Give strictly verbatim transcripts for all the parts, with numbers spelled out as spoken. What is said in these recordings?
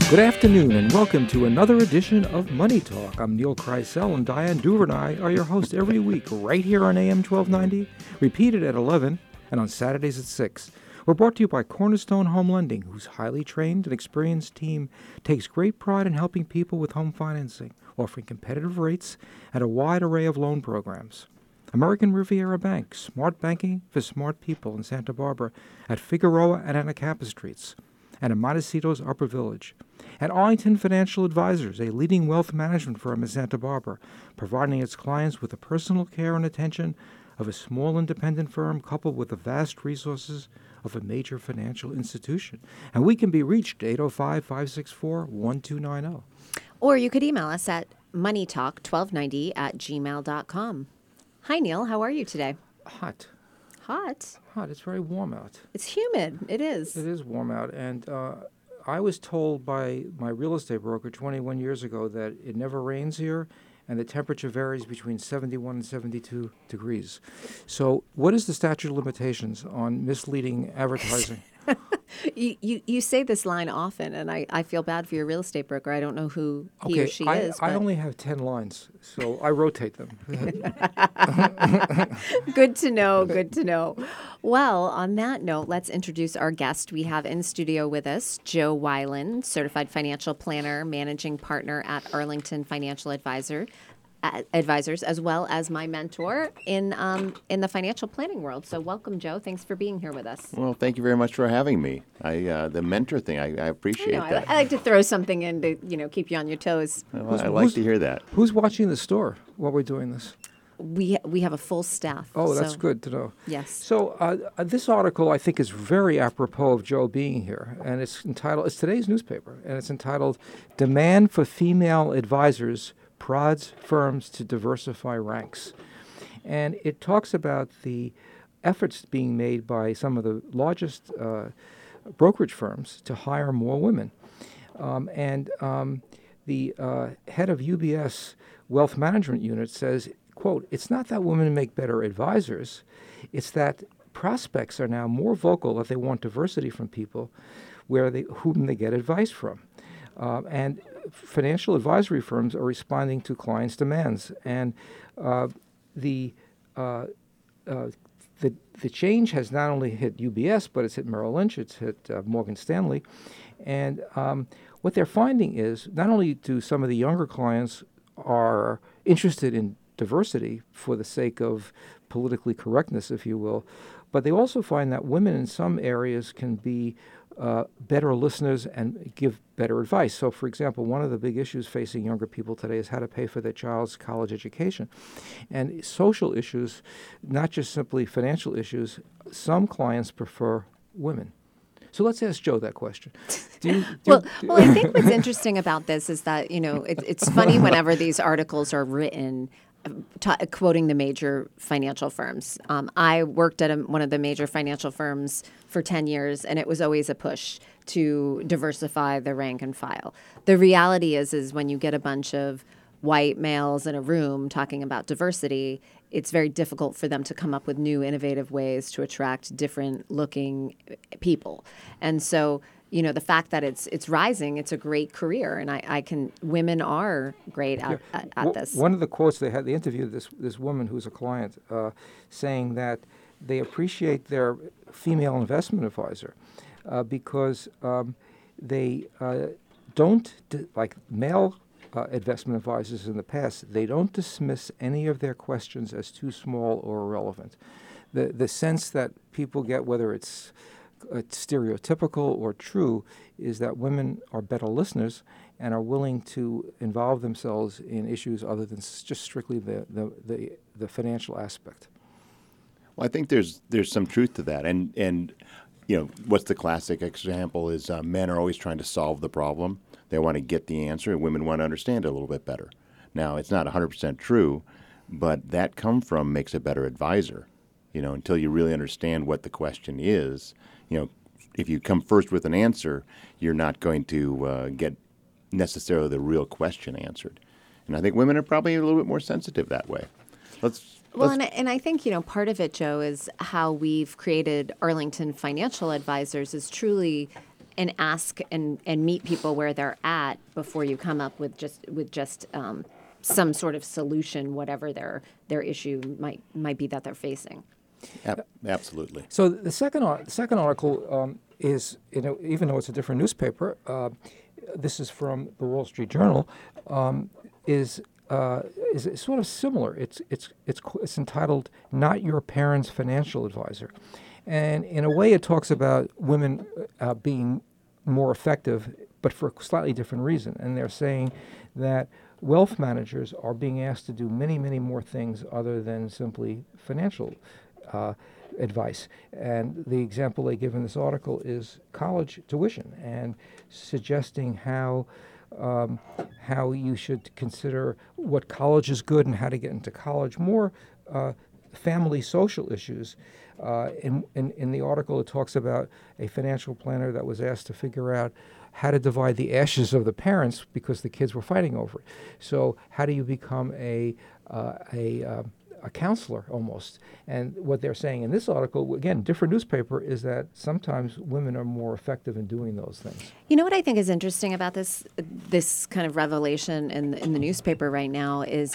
Good afternoon and welcome to another edition of Money Talk. I'm Neil Kreisel and Diane Duvernay are your hosts every week right here on A M twelve ninety, repeated at eleven and on Saturdays at six. We're brought to you by Cornerstone Home Lending, whose highly trained and experienced team takes great pride in helping people with home financing, offering competitive rates and a wide array of loan programs. American Riviera Bank, smart banking for smart people in Santa Barbara at Figueroa and Anacapa Streets, and in Montecito's Upper Village. And Arlington Financial Advisors, a leading wealth management firm in Santa Barbara, providing its clients with the personal care and attention of a small independent firm coupled with the vast resources of a major financial institution. And we can be reached at eight oh five, five six four, one two nine oh. Or you could email us at moneytalk twelve ninety at gmail dot com. Hi, Neil. How are you today? Hot. Hot? Hot. It's very warm out. It's humid. It is. It is warm out. And uh, I was told by my real estate broker twenty-one years ago that it never rains here and the temperature varies between seventy-one and seventy-two degrees. So what is the statute of limitations on misleading advertising? you, you you say this line often, and I, I feel bad for your real estate broker. I don't know who he okay, or she I, is. I but only have ten lines, so I rotate them. Good to know. Good to know. Well, on that note, let's introduce our guest. We have in studio with us Joe Weiland, certified financial planner, managing partner at Arlington Financial Advisor. Uh, advisors, as well as my mentor in um, in the financial planning world. So welcome, Joe. Thanks for being here with us. Well, thank you very much for having me. I uh, the mentor thing, I, I appreciate I, know, that. I, I like to throw something in to you know keep you on your toes. Well, I like to hear that. Who's watching the store while we're doing this? We we have a full staff. Oh, that's so, good to know. Yes. So uh, uh, this article, I think, is very apropos of Joe being here, and it's entitled. It's today's newspaper, and it's entitled "Demand for Female Advisors Prods Firms to Diversify Ranks." And it talks about the efforts being made by some of the largest uh, brokerage firms to hire more women. Um, and um, the uh, head of U B S Wealth Management Unit says, quote, "It's not that women make better advisors, it's that prospects are now more vocal that they want diversity from people where they, whom they get advice from. Uh, and financial advisory firms are responding to clients' demands. And uh, the, uh, uh, the the change has not only hit U B S, but it's hit Merrill Lynch, it's hit uh, Morgan Stanley. And um, what they're finding is not only do some of the younger clients are interested in diversity for the sake of politically correctness, if you will, but they also find that women in some areas can be Uh, better listeners and give better advice. So, for example, one of the big issues facing younger people today is how to pay for their child's college education. And social issues, not just simply financial issues, some clients prefer women. So let's ask Joe that question. Do you, do well, do well, I think what's interesting about this is that, you know, it, it's funny whenever these articles are written Ta- quoting the major financial firms. Um, I worked at a, one of the major financial firms for ten years, and it was always a push to diversify the rank and file. The reality is, is when you get a bunch of white males in a room talking about diversity, it's very difficult for them to come up with new, innovative ways to attract different-looking people. And so, you know, the fact that it's it's rising, it's a great career, and I, I can. Women are great at, Yeah. at, at W- this. One of the quotes they had, they interviewed this this woman who's a client, uh, saying that they appreciate their female investment advisor uh, because um, they uh, don't di- like male uh, investment advisors in the past. They don't dismiss any of their questions as too small or irrelevant. The the sense that people get, whether it's it's stereotypical or true, is that women are better listeners and are willing to involve themselves in issues other than s- just strictly the, the, the, the financial aspect. Well, I think there's there's some truth to that, and and you know what's the classic example is uh, men are always trying to solve the problem. They want to get the answer, and women want to understand it a little bit better. Now, it's not one hundred percent true, but that come from makes a better advisor. You know, until you really understand what the question is. You know, if you come first with an answer, you're not going to uh, get necessarily the real question answered. And I think women are probably a little bit more sensitive that way. Let's Well, and I, and I think, you know, part of it, Joe, is how we've created Arlington Financial Advisors is truly and ask and, and meet people where they're at before you come up with just with just um, some sort of solution, whatever their their issue might might be that they're facing. Ab- absolutely. So the second ar- the second article um, is, you know, even though it's a different newspaper, uh, this is from the Wall Street Journal, um, is uh, is is sort of similar. It's it's it's qu- it's entitled "Not Your Parents' Financial Advisor," and in a way, it talks about women uh, being more effective, but for a slightly different reason. And they're saying that wealth managers are being asked to do many, many more things other than simply financial uh, advice. And the example they give in this article is college tuition, and suggesting how um, how you should consider what college is good and how to get into college, more uh, family social issues. Uh, in, in, in the article, it talks about a financial planner that was asked to figure out how to divide the ashes of the parents because the kids were fighting over it. So how do you become a uh, a, uh, a counselor almost? And what they're saying in this article, again, different newspaper, is that sometimes women are more effective in doing those things. You know what I think is interesting about this this kind of revelation in in the newspaper right now is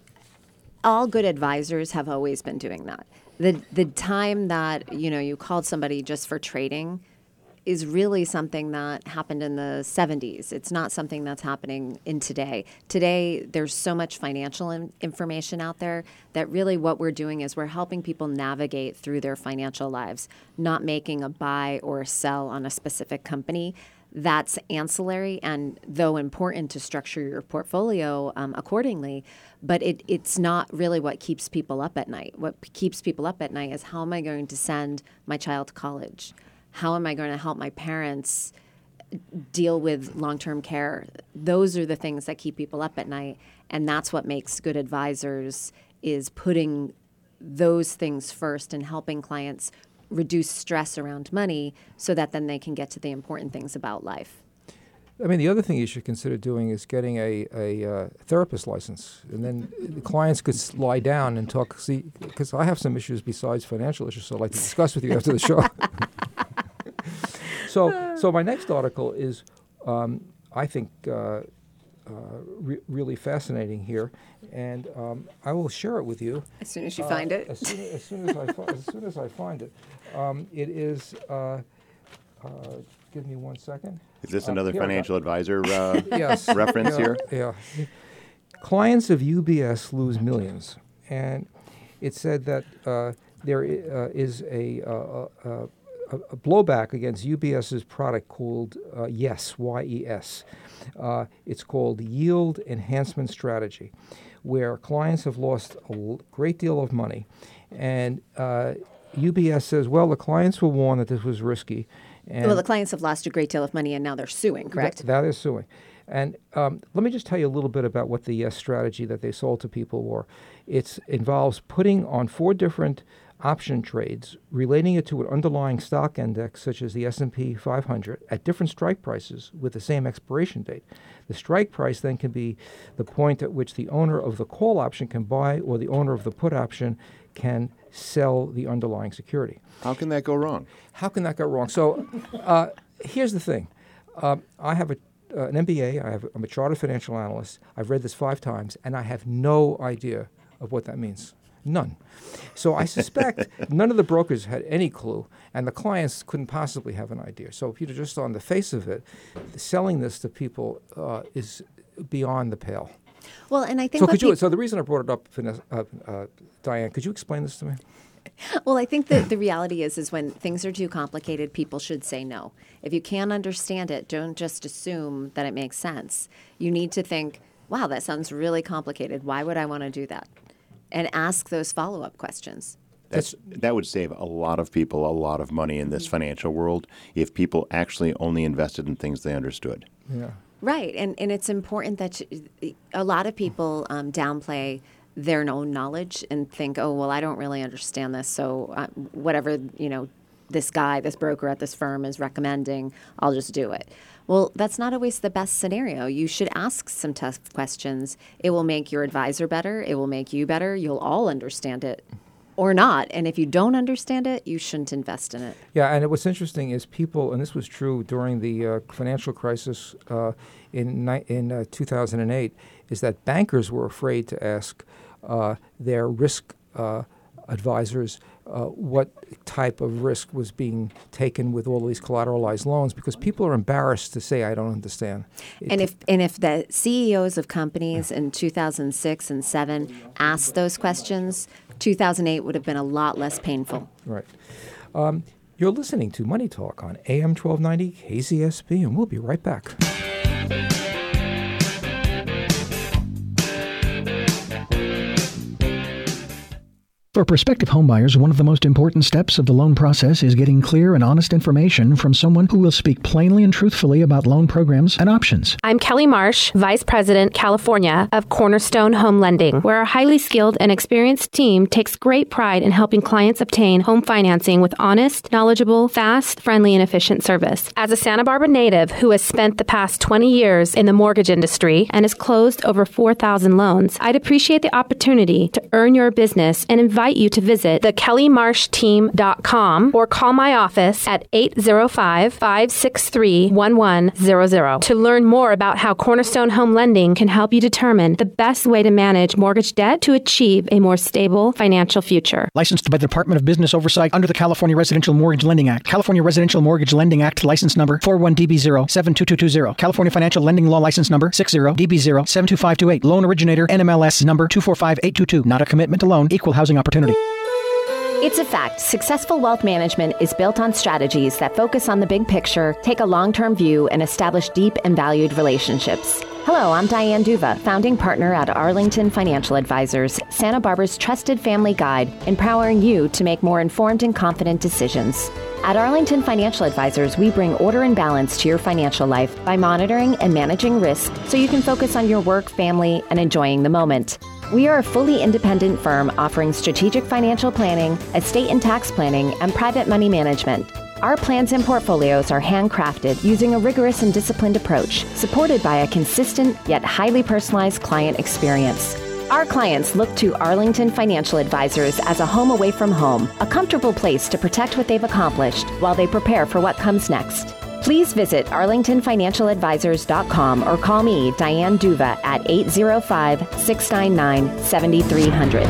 all good advisors have always been doing that. The the time that, you know, you called somebody just for trading is really something that happened in the seventies. It's not something that's happening in today. Today, there's so much financial in- information out there that really what we're doing is we're helping people navigate through their financial lives, not making a buy or a sell on a specific company. That's ancillary and, though important, to structure your portfolio um, accordingly, but it, it's not really what keeps people up at night. What p- keeps people up at night is, how am I going to send my child to college? How am I going to help my parents deal with long-term care? Those are the things that keep people up at night, and that's what makes good advisors, is putting those things first and helping clients reduce stress around money so that then they can get to the important things about life. I mean, the other thing you should consider doing is getting a, a uh, therapist license, and then the clients could s- lie down and talk. See, because I have some issues besides financial issues, so I'd like to discuss with you after the show. so, so my next article is, um, I think, uh, uh, re- really fascinating here, and um, I will share it with you. As soon as you Uh, find it. As soon as, as, soon as, I, fi- as soon as I find it. Um, it is, uh, uh, give me one second. Is this Uh, another here I got- financial advisor uh, Yes. reference yeah, here? Yeah. Clients of U B S lose millions. And it said that uh, there i- uh, is a, uh, uh, a, a blowback against UBS's product called uh, YES, Y E S. Uh, it's called Yield Enhancement Strategy, where clients have lost a l- great deal of money. And uh, U B S says, well, the clients were warned that this was risky. And Well, the clients have lost a great deal of money and now they're suing, correct? Th- that is suing. And um, let me just tell you a little bit about what the YES strategy that they sold to people were. It involves putting on four different option trades, relating it to an underlying stock index such as the S and P five hundred at different strike prices with the same expiration date. The strike price then can be the point at which the owner of the call option can buy, or the owner of the put option can sell the underlying security. How can that go wrong? How can that go wrong? So uh, here's the thing. Um, I have a, uh, an M B A. I have, I'm a chartered financial analyst. I've read this five times, and I have no idea of what that means. None. So I suspect none of the brokers had any clue, and the clients couldn't possibly have an idea. So if you're just on the face of it, selling this to people uh, is beyond the pale. Well, and I think So what could you? peop- So the reason I brought it up, Vanessa, uh, uh, Diane, could you explain this to me? Well, I think that the reality is, is when things are too complicated, people should say no. If you can't understand it, don't just assume that it makes sense. You need to think, wow, that sounds really complicated. Why would I want to do that? And ask those follow-up questions. That's, that would save a lot of people a lot of money in this financial world if people actually only invested in things they understood. Yeah. Right, and and it's important that you, a lot of people um, downplay their own knowledge and think, oh, well, I don't really understand this, so uh, whatever, you know, this guy, this broker at this firm is recommending, I'll just do it. Well, that's not always the best scenario. You should ask some tough questions. It will make your advisor better. It will make you better. You'll all understand it or not. And if you don't understand it, you shouldn't invest in it. Yeah, and what's interesting is people, and this was true during the uh, financial crisis uh, in ni- in uh, two thousand eight, is that bankers were afraid to ask uh, their risk uh, advisors uh, what type of risk was being taken with all these collateralized loans, because people are embarrassed to say, I don't understand. It And if and if the C E Os of companies in two thousand six and seven asked those questions, two thousand eight would have been a lot less painful. Right. Um, you're listening to Money Talk on A M twelve ninety K Z S B, and we'll be right back. For prospective homebuyers, one of the most important steps of the loan process is getting clear and honest information from someone who will speak plainly and truthfully about loan programs and options. I'm Kelly Marsh, Vice President, California of Cornerstone Home Lending, where our highly skilled and experienced team takes great pride in helping clients obtain home financing with honest, knowledgeable, fast, friendly, and efficient service. As a Santa Barbara native who has spent the past twenty years in the mortgage industry and has closed over four thousand loans, I'd appreciate the opportunity to earn your business and invite you to visit the kelly marsh team dot com or call my office at eight zero five, five six three, one one zero zero to learn more about how Cornerstone Home Lending can help you determine the best way to manage mortgage debt to achieve a more stable financial future. Licensed by the Department of Business Oversight under the California Residential Mortgage Lending Act. California Residential Mortgage Lending Act license number four one D B zero seven two two two zero. California Financial Lending Law license number six zero D B zero seven two five two eight. Loan originator N M L S number two four five eight two two. Not a commitment to loan. Equal housing opportunity. It's a fact. Successful wealth management is built on strategies that focus on the big picture, take a long-term view, and establish deep and valued relationships. Hello, I'm Diane Duva, founding partner at Arlington Financial Advisors, Santa Barbara's trusted family guide, empowering you to make more informed and confident decisions. At Arlington Financial Advisors, we bring order and balance to your financial life by monitoring and managing risk so you can focus on your work, family, and enjoying the moment. We are a fully independent firm offering strategic financial planning, estate and tax planning, and private money management. Our plans and portfolios are handcrafted using a rigorous and disciplined approach, supported by a consistent yet highly personalized client experience. Our clients look to Arlington Financial Advisors as a home away from home, a comfortable place to protect what they've accomplished while they prepare for what comes next. Please visit arlington financial advisors dot com or call me, Diane Duva, at eight zero five, six nine nine, seven three zero zero.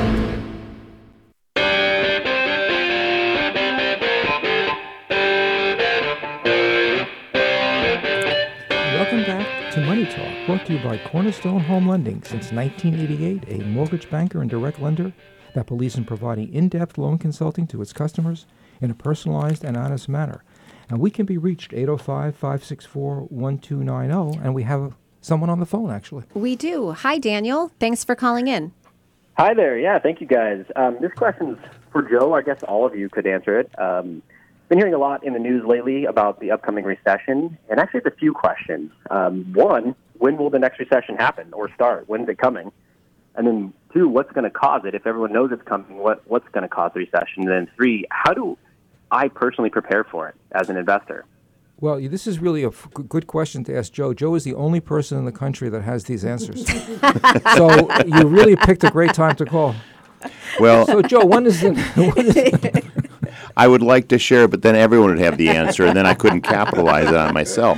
Welcome back to Money Talk, brought to you by Cornerstone Home Lending. Since nineteen eighty-eight, a mortgage banker and direct lender that believes in providing in-depth loan consulting to its customers in a personalized and honest manner. And we can be reached eight oh five, five six four, one two nine oh, and we have someone on the phone, actually. We do. Hi, Daniel. Thanks for calling in. Hi there. Yeah, thank you, guys. Um, this question's for Joe. I guess all of you could answer it. Um, been hearing a lot in the news lately about the upcoming recession, and actually it's a few questions. Um, one, when will the next recession happen or start? When's it coming? And then two, what's going to cause it? If everyone knows it's coming, what what's going to cause the recession? And then three, how do I personally prepare for it as an investor? Well, this is really a f- good question to ask Joe. Joe is the only person in the country that has these answers. So you really picked a great time to call. Well, So, Joe, when is the... When is, I would like to share, but then everyone would have the answer, and then I couldn't capitalize it on myself.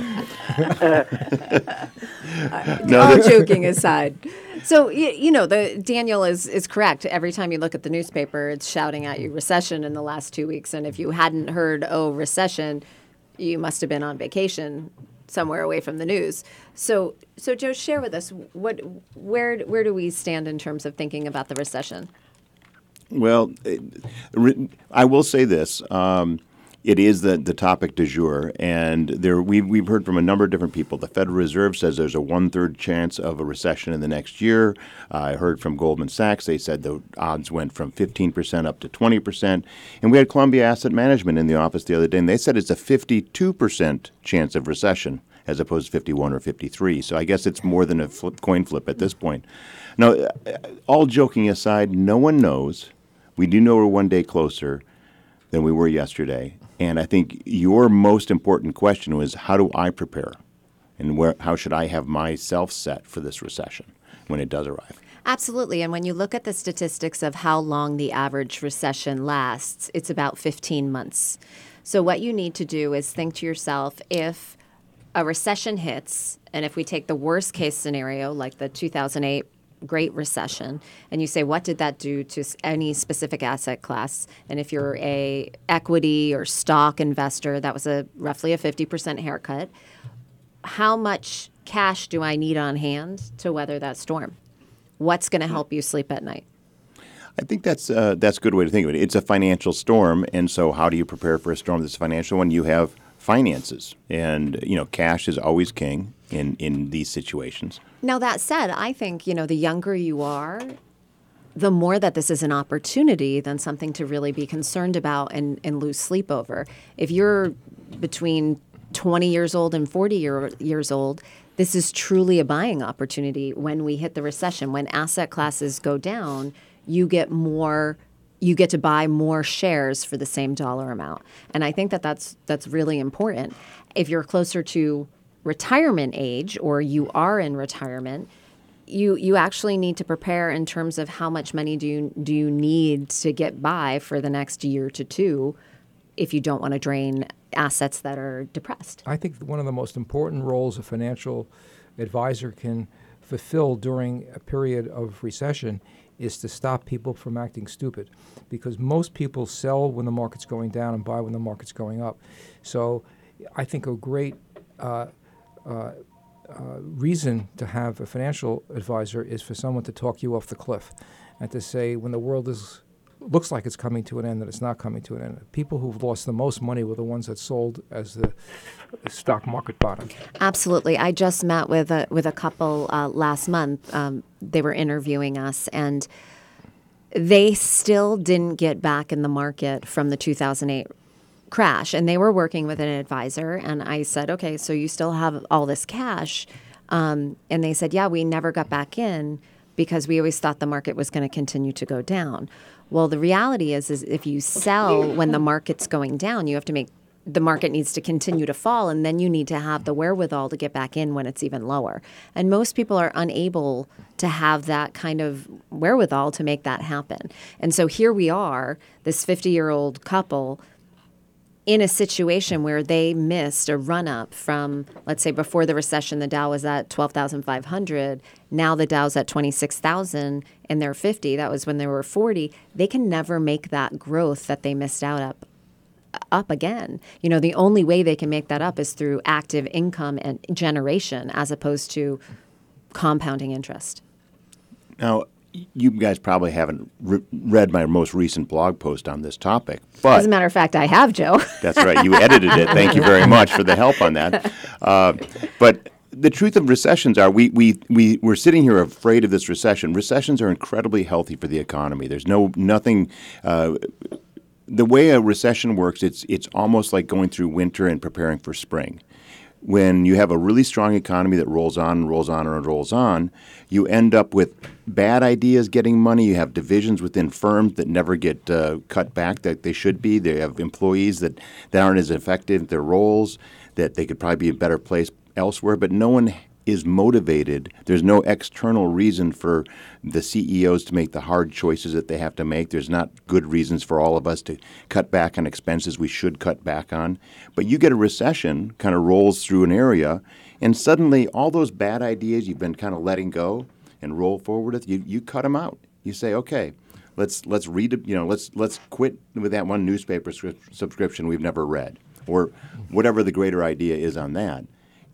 No, All that- joking aside. So, you, you know, the Daniel is, is correct. Every time you look at the newspaper, it's shouting at you recession in the last two weeks. And if you hadn't heard, oh, recession, you must have been on vacation somewhere away from the news. So, so Joe, share with us, what, where, where do we stand in terms of thinking about the recession? Well, it- re- I will say this. Um, it is the, the topic du jour, and there we've, we've heard from a number of different people. The Federal Reserve says there's a one-third chance of a recession in the next year. Uh, I heard from Goldman Sachs. They said the odds went from fifteen percent up to twenty percent. And we had Columbia Asset Management in the office the other day, and they said it's a fifty-two percent chance of recession as opposed to fifty-one or fifty-three. So I guess it's more than a flip, coin flip at this point. Now, all joking aside, no one knows. We do know we're one day closer than we were yesterday. And I think your most important question was, how do I prepare? And where, how should I have myself set for this recession when it does arrive? Absolutely. And when you look at the statistics of how long the average recession lasts, it's about fifteen months. So what you need to do is think to yourself, if a recession hits, and if we take the worst case scenario, like the two thousand eight Great Recession, and you say, what did that do to any specific asset class? And if you're a equity or stock investor, that was a roughly a fifty percent haircut. How much cash do I need on hand to weather that storm? What's going to help you sleep at night? I think that's uh, that's a good way to think of it. It's a financial storm, and so how do you prepare for a storm that's a financial one? You have finances, and you know, cash is always king in, in these situations. Now, that said, I think, you know, the younger you are, the more that this is an opportunity than something to really be concerned about and, and lose sleep over. If you're between twenty years old and forty year, years old, this is truly a buying opportunity. When we hit the recession, when asset classes go down, you get more, you get to buy more shares for the same dollar amount. And I think that that's, that's really important. If you're closer to retirement age, or you are in retirement, you you actually need to prepare in terms of how much money do you do you need to get by for the next year to two if you don't want to drain assets that are depressed. I think one of the most important roles a financial advisor can fulfill during a period of recession is to stop people from acting stupid, because most people sell when the market's going down and buy when the market's going up. So I think a great uh, uh, uh, reason to have a financial advisor is for someone to talk you off the cliff and to say when the world is looks like it's coming to an end, that it's not coming to an end. People who've lost the most money were the ones that sold as the stock market bottom. Absolutely. I just met with a, with a couple uh, last month. Um, they were interviewing us, and they still didn't get back in the market from the two thousand eight crash. And they were working with an advisor. And I said, okay, so you still have all this cash. Um, and they said, yeah, we never got back in because we always thought the market was going to continue to go down. Well, the reality is, is if you sell when the market's going down, you have to make the market needs to continue to fall, and then you need to have the wherewithal to get back in when it's even lower. And most people are unable to have that kind of wherewithal to make that happen. And so here we are, this fifty-year-old couple in a situation where they missed a run-up from, let's say, before the recession, the Dow was at twelve thousand five hundred. Now the Dow's at twenty-six thousand, and they're fifty. That was when they were forty. They can never make that growth that they missed out up up again. You know, the only way they can make that up is through active income and generation as opposed to compounding interest. Now, you guys probably haven't re- read my most recent blog post on this topic. But as a matter of fact, I have, Joe. That's right. You edited it. Thank you very much for the help on that. Uh, but the truth of recessions are we, we, we, we're sitting here afraid of this recession. Recessions are incredibly healthy for the economy. There's no nothing uh, – the way a recession works, it's it's almost like going through winter and preparing for spring. When you have a really strong economy that rolls on and rolls on and rolls on, you end up with bad ideas getting money. You have divisions within firms that never get uh, cut back that they should be. They have employees that, that aren't as effective at their roles, that they could probably be a better place elsewhere, but no one is motivated. There's no external reason for the C E Os to make the hard choices that they have to make. There's not good reasons for all of us to cut back on expenses we should cut back on. But you get a recession, kind of rolls through an area, and suddenly all those bad ideas you've been kind of letting go and roll forward with, you, you cut them out. You say, okay, let's let's read, you know, let's let's quit with that one newspaper subscription we've never read, or whatever the greater idea is on that.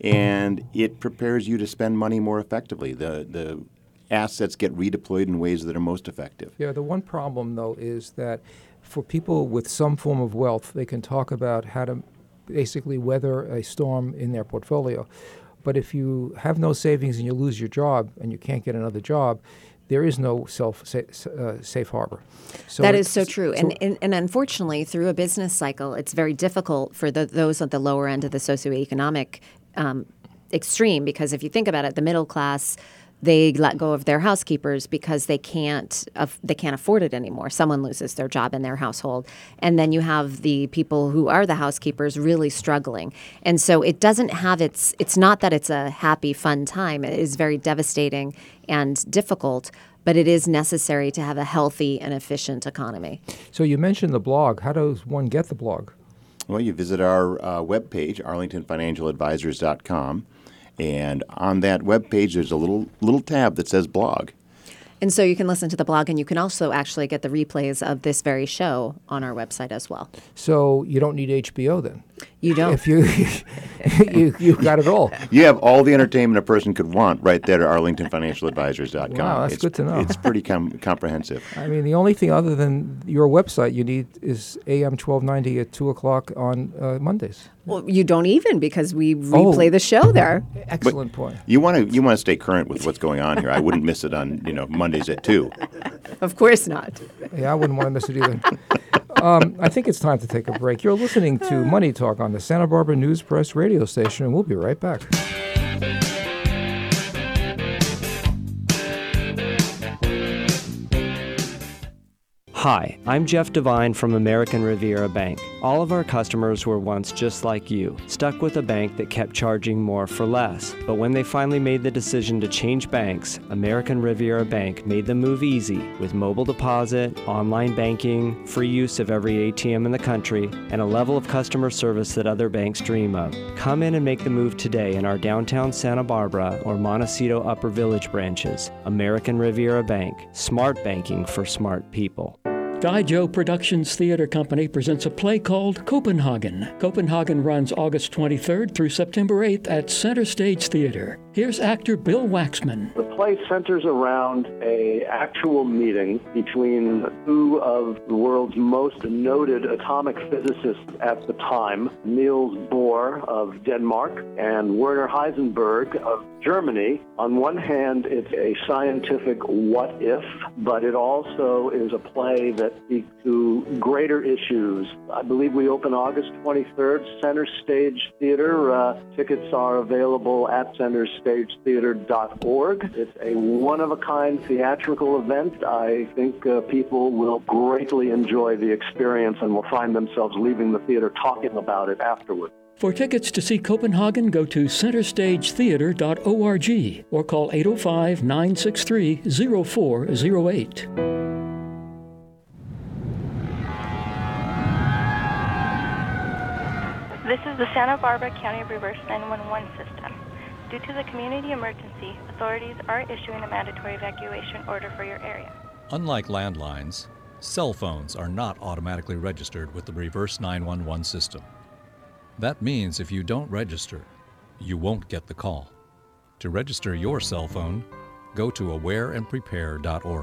And it prepares you to spend money more effectively. The the assets get redeployed in ways that are most effective. Yeah, the one problem, though, is that for people with some form of wealth, they can talk about how to basically weather a storm in their portfolio. But if you have no savings and you lose your job and you can't get another job, there is no self sa- uh, safe harbor. So that is so true. So and, and and unfortunately, through a business cycle, it's very difficult for the, those at the lower end of the socioeconomic Um, extreme, because if you think about it, the middle class, they let go of their housekeepers because they can't uh, they can't afford it anymore. Someone loses their job in their household, and then you have the people who are the housekeepers really struggling. And so it doesn't have its. It's not that it's a happy, fun time. It is very devastating and difficult. but it is necessary to have a healthy and efficient economy. So you mentioned the blog. How does one get the blog? Well, you visit our uh, webpage, arlington financial advisors dot com, and on that webpage there's a little little tab that says blog. And so you can listen to the blog, and you can also actually get the replays of this very show on our website as well. So you don't need H B O then? You don't. If you, you you've got it all. You have all the entertainment a person could want right there at arlington financial advisors dot com. Wow, that's it's, good to know. It's pretty com- comprehensive. I mean, the only thing other than your website you need is A M twelve ninety at two o'clock on uh, Mondays. Well, you don't even, because we replay Oh. the show there. Excellent point. You want to you want to stay current with what's going on here. I wouldn't miss it on you know Mondays at two. Of course not. Yeah, I wouldn't want to miss it either. um, I think it's time to take a break. You're listening to Money Talk on the Santa Barbara News Press radio station, and we'll be right back. Hi, I'm Jeff Devine from American Riviera Bank. All of our customers were once just like you, stuck with a bank that kept charging more for less. But when they finally made the decision to change banks, American Riviera Bank made the move easy with mobile deposit, online banking, free use of every A T M in the country, and a level of customer service that other banks dream of. Come in and make the move today in our downtown Santa Barbara or Montecito Upper Village branches. American Riviera Bank, smart banking for smart people. Guy Joe Productions Theater Company presents a play called Copenhagen. Copenhagen runs August twenty-third through September eighth at Center Stage Theater. Here's actor Bill Waxman. The play centers around a actual meeting between two of the world's most noted atomic physicists at the time, Niels Bohr of Denmark and Werner Heisenberg of Germany. On one hand, it's a scientific what if, but it also is a play that speaks to greater issues. I believe we open August twenty-third, Center Stage Theater. Uh, tickets are available at center stage theater dot org. It's a one-of-a-kind theatrical event. I think uh, people will greatly enjoy the experience and will find themselves leaving the theater talking about it afterwards. For tickets to see Copenhagen, go to center stage theater dot org or call eight oh five, nine six three, oh four oh eight. This is the Santa Barbara County Reverse nine one one system. Due to the community emergency, authorities are issuing a mandatory evacuation order for your area. Unlike landlines, cell phones are not automatically registered with the Reverse nine one one system. That means if you don't register, you won't get the call. To register your cell phone, go to aware and prepare dot org.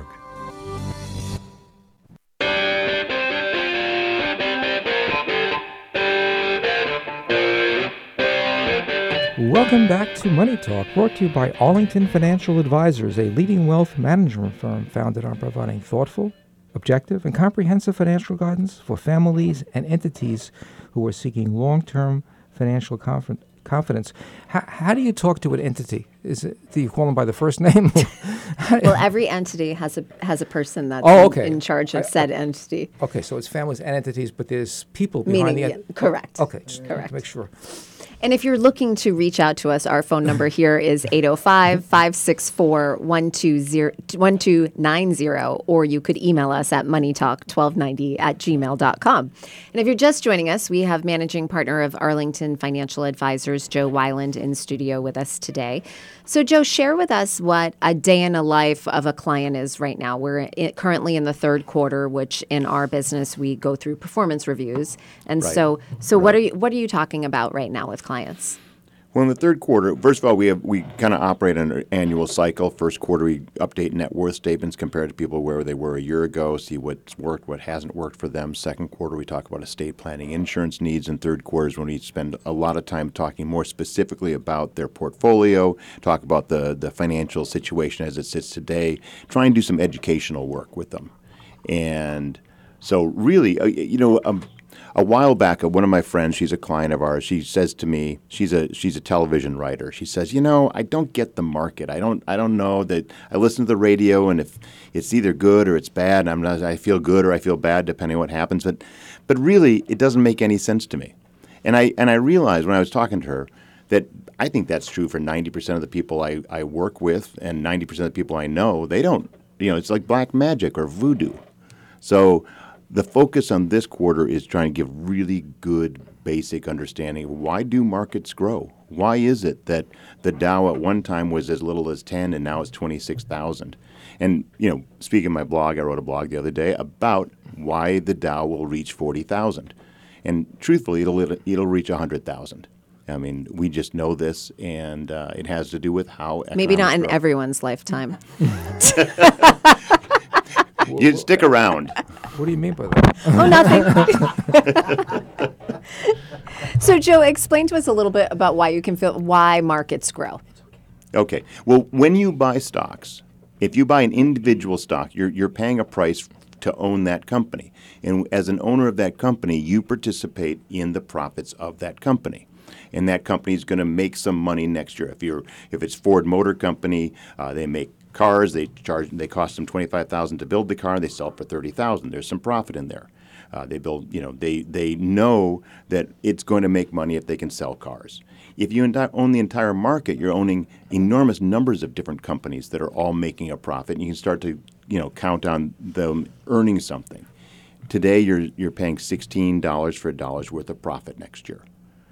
Welcome back to Money Talk, brought to you by Arlington Financial Advisors, a leading wealth management firm founded on providing thoughtful, objective, and comprehensive financial guidance for families and entities who are seeking long-term financial conf- confidence. How, how do you talk to an entity? Is it, do you call them by the first name? Well, every entity has a has a person that's Oh, okay. in, in charge of I- said entity. Okay, so it's families and entities, but there's people behind Meaning, the yeah, ent- correct. Okay, just Correct. to make sure. And if you're looking to reach out to us, our phone number here is eight oh five, five six four, one two nine zero, or you could email us at moneytalk twelve ninety at gmail dot com. And if you're just joining us, we have managing partner of Arlington Financial Advisors, Joe Weiland, in studio with us today. So, Joe, share with us what a day in the life of a client is right now. We're i currently in the third quarter, which in our business we go through performance reviews. And Right. so, so what are you what are you talking about right now with clients? Well, in the third quarter, first of all, we have we kind of operate on an annual cycle. First quarter, we update net worth statements compared to people where they were a year ago, see what's worked, what hasn't worked for them. Second quarter, we talk about estate planning, insurance needs. And third quarter is when we spend a lot of time talking more specifically about their portfolio, talk about the, the financial situation as it sits today, try and do some educational work with them. And so really, uh, you know, um, a while back, uh, one of my friends, she's a client of ours, she says to me, she's a she's a television writer. She says, you know, I don't get the market. I don't I don't know that I listen to the radio, and if it's either good or it's bad, and I'm not, I feel good or I feel bad depending on what happens. But but really, it doesn't make any sense to me. And I and I realized when I was talking to her that I think that's true for ninety percent of the people I, I work with and ninety percent of the people I know. They don't you know, it's like black magic or voodoo. So the focus on this quarter is trying to give really good basic understanding of why do markets grow? Why is it that the Dow at one time was as little as ten and now it's twenty-six thousand? And, you know, speaking of my blog, I wrote a blog the other day about why the Dow will reach forty thousand. And truthfully, it'll it'll reach one hundred thousand. I mean, we just know this, and uh, it has to do with how maybe not in grow. everyone's lifetime. You stick around. What do you mean by that? Oh, nothing. So, Joe, explain to us a little bit about why you can feel why markets grow. Okay. Well, when you buy stocks, if you buy an individual stock, you're you're paying a price to own that company. And as an owner of that company, you participate in the profits of that company. And that company is going to make some money next year. If you're if it's Ford Motor Company, uh, they make cars. They charge. They cost them twenty-five thousand dollars to build the car. They sell it for thirty thousand dollars. There's some profit in there. Uh, they build. You know, they they know that it's going to make money if they can sell cars. If you enti- own the entire market, you're owning enormous numbers of different companies that are all making a profit. And you can start to you know count on them earning something. Today, you're you're paying sixteen dollars for a dollar's worth of profit next year.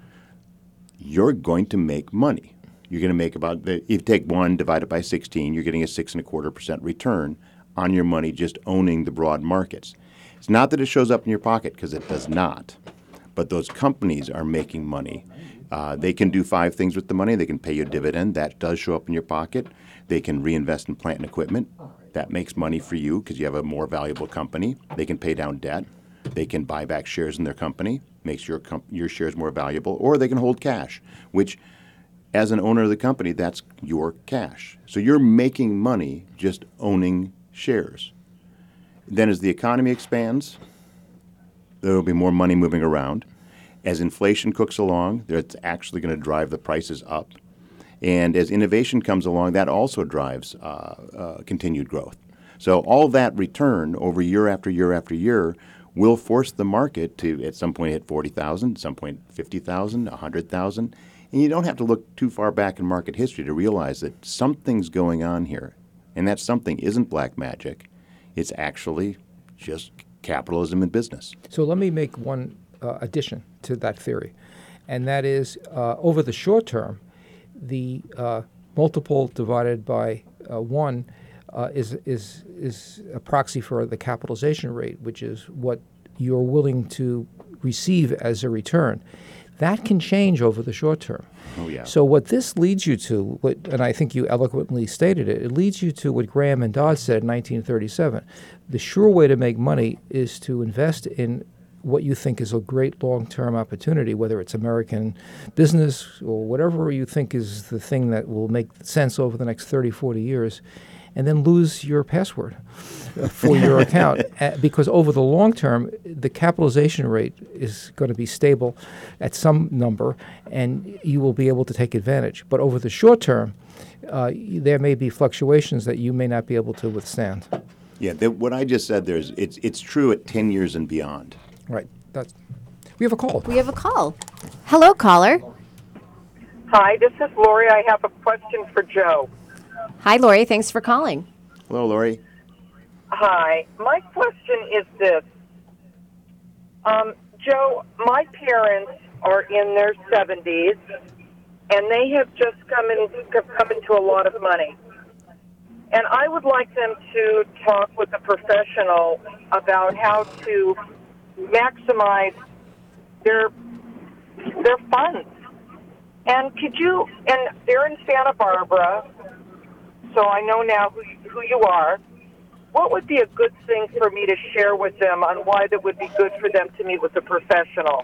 You're going to make money. You're going to make about, if you take one, divide it by sixteen, you're getting a six and a quarter percent return on your money just owning the broad markets. It's not that it shows up in your pocket, because it does not. But those companies are making money. Uh, they can do five things with the money. They can pay you a dividend. That does show up in your pocket. They can reinvest in plant and equipment. That makes money for you because you have a more valuable company. They can pay down debt. They can buy back shares in their company, makes your com- your shares more valuable, or they can hold cash, which, as an owner of the company, that's your cash. So you're making money just owning shares. Then as the economy expands, there will be more money moving around. As inflation cooks along, that's actually going to drive the prices up. And as innovation comes along, that also drives uh, uh, continued growth. So all that return over year after year after year will force the market to, at some point, hit forty thousand, at some point, fifty thousand, one hundred thousand. And you don't have to look too far back in market history to realize that something's going on here. And that something isn't black magic. It's actually just capitalism in business. So let me make one uh, addition to that theory. And that is, uh, over the short term, the uh, multiple divided by uh, one Uh, is is is a proxy for the capitalization rate, which is what you're willing to receive as a return. That can change over the short term. Oh, yeah. So what this leads you to, what, and I think you eloquently stated it, it leads you to what Graham and Dodd said in nineteen thirty-seven. The sure way to make money is to invest in what you think is a great long-term opportunity, whether it's American business or whatever you think is the thing that will make sense over the next thirty, forty years, and then lose your password for your account. Uh, because over the long term, the capitalization rate is going to be stable at some number, and you will be able to take advantage. But over the short term, uh, there may be fluctuations that you may not be able to withstand. Yeah, the, what I just said there is it's it's true at ten years and beyond. Right. That's, we have a call. We have a call. Hello, caller. Hi, this is Lori. I have a question for Joe. Hi, Lori. Thanks for calling. Hello, Lori. Hi. My question is this. Um, Joe, my parents are in their seventies, and they have just come, in, have come into a lot of money. And I would like them to talk with a professional about how to maximize their their funds. And could you, and they're in Santa Barbara, so I know now who, who you are. What would be a good thing for me to share with them on why that would be good for them to meet with a professional?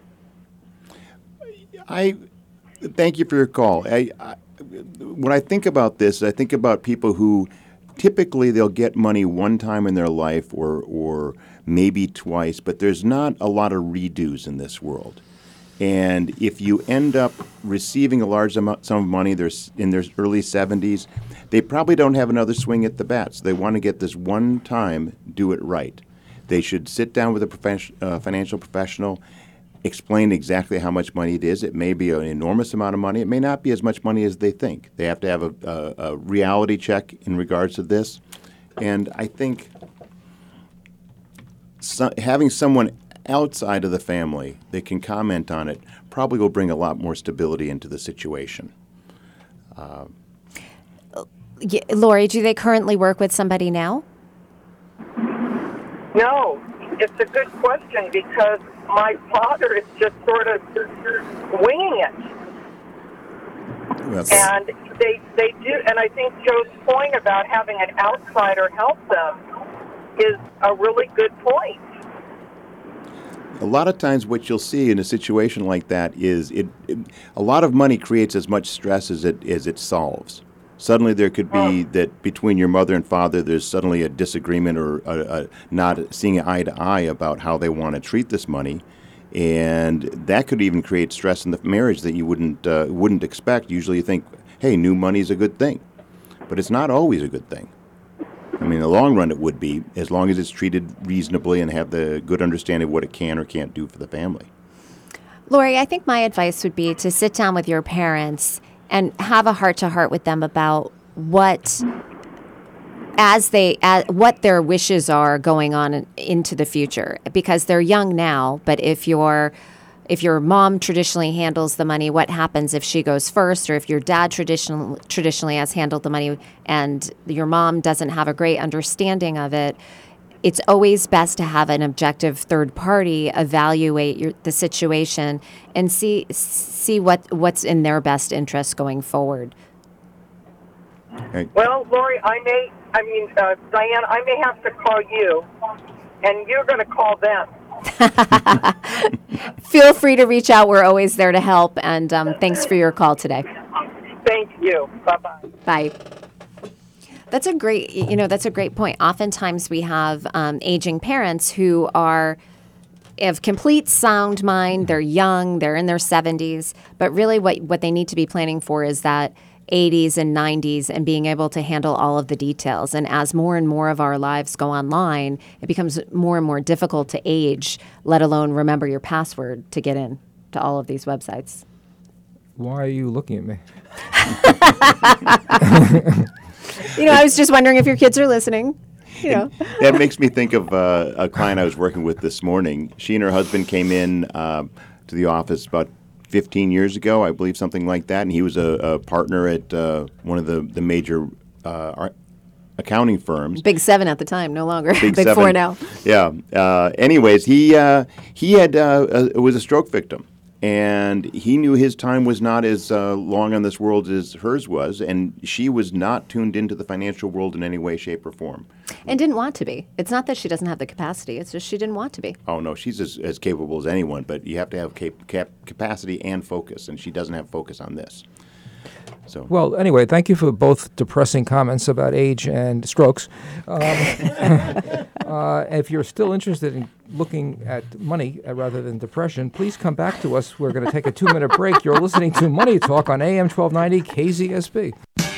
I thank you for your call. I, I, when I think about this, I think about people who typically they'll get money one time in their life or or maybe twice, but there's not a lot of redos in this world. And if you end up receiving a large amount, sum of money in their early seventies, they probably don't have another swing at the bat. So they want to get this one time, do it right. They should sit down with a profes- uh, financial professional, explain exactly how much money it is. It may be an enormous amount of money. It may not be as much money as they think. They have to have a, a, a reality check in regards to this. And I think so, having someone outside of the family that can comment on it probably will bring a lot more stability into the situation. Uh, Yeah, Lori, do they currently work with somebody now? No, it's a good question because my father is just sort of winging it. Yes. And they they do, and I think Joe's point about having an outsider help them is a really good point. A lot of times what you'll see in a situation like that is it, it a lot of money creates as much stress as it as it solves. Suddenly there could be that between your mother and father there's suddenly a disagreement or a, a not seeing eye to eye about how they want to treat this money, and that could even create stress in the marriage that you wouldn't uh, wouldn't expect. Usually you think, hey, new money is a good thing, but it's not always a good thing. I mean, in the long run it would be, as long as it's treated reasonably and have the good understanding of what it can or can't do for the family. Lori, I think my advice would be to sit down with your parents and have a heart-to-heart with them about what, as they, as, what their wishes are going on in, into the future. Because they're young now, but if your, if your mom traditionally handles the money, what happens if she goes first? Or if your dad traditional, traditionally has handled the money and your mom doesn't have a great understanding of it, it's always best to have an objective third party evaluate your, the situation and see see what, what's in their best interest going forward. Right. Well, Lori, I may, I mean, uh, Diane, I may have to call you, and you're going to call them. Feel free to reach out. We're always there to help, and um, thanks for your call today. Thank you. Bye-bye. Bye. That's a great, you know, that's a great point. Oftentimes we have um, aging parents who are of complete sound mind. They're young, they're in their seventies, but really what, what they need to be planning for is that eighties and nineties and being able to handle all of the details. And as more and more of our lives go online, it becomes more and more difficult to age, let alone remember your password to get in to all of these websites. Why are you looking at me? You know, I was just wondering if your kids are listening. You know, that makes me think of uh, a client I was working with this morning. She and her husband came in uh, to the office about fifteen years ago, I believe, something like that, and he was a, a partner at uh, one of the, the major uh, accounting firms. Big Seven at the time, no longer. Big, Big seven. Four now. Yeah. Uh, anyways, he uh, he had uh, a, was a stroke victim. And he knew his time was not as uh, long on this world as hers was, and she was not tuned into the financial world in any way, shape, or form. And didn't want to be. It's not that she doesn't have the capacity, it's just she didn't want to be. Oh, no, she's as, as capable as anyone, but you have to have cap- cap- capacity and focus, and she doesn't have focus on this. So. Well, anyway, thank you for both depressing comments about age and strokes. Um, uh, if you're still interested in looking at money uh, rather than depression, please come back to us. We're going to take a two-minute break. You're listening to Money Talk on A M twelve ninety K Z S B.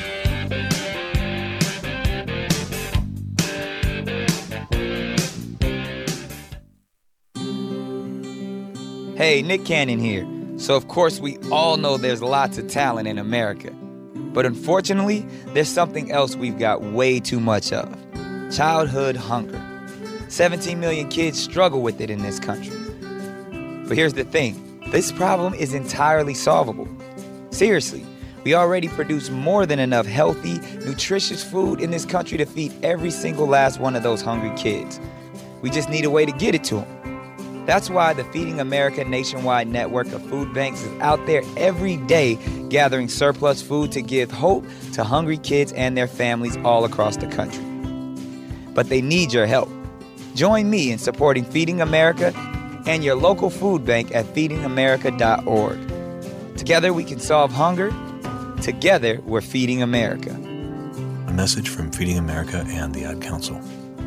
Hey, Nick Cannon here. So, of course, we all know there's lots of talent in America. But unfortunately, there's something else we've got way too much of. Childhood hunger. seventeen million kids struggle with it in this country. But here's the thing. This problem is entirely solvable. Seriously, we already produce more than enough healthy, nutritious food in this country to feed every single last one of those hungry kids. We just need a way to get it to them. That's why the Feeding America nationwide network of food banks is out there every day gathering surplus food to give hope to hungry kids and their families all across the country. But they need your help. Join me in supporting Feeding America and your local food bank at feeding america dot org. Together we can solve hunger. Together we're Feeding America. A message from Feeding America and the Ad Council.